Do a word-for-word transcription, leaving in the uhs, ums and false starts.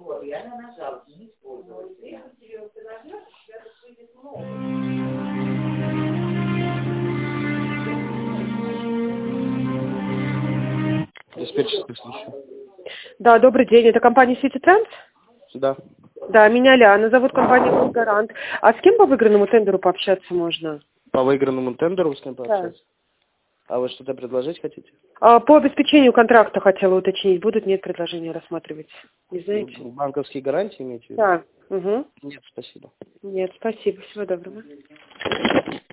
Диспетчерскую слышу. Да, добрый день. Это компания City Trans? Да. Да, меня Ляна зовут, компания «Гарант». А с кем по выигранному тендеру пообщаться можно? По выигранному тендеру с кем пообщаться? Да. А вы что-то предложить хотите? А, по обеспечению контракта хотела уточнить. Будут, нет, предложения рассматривать? Не знаете? Банковские гарантии имеете в виду? Да. Угу. Нет, спасибо. Нет, спасибо. Всего доброго.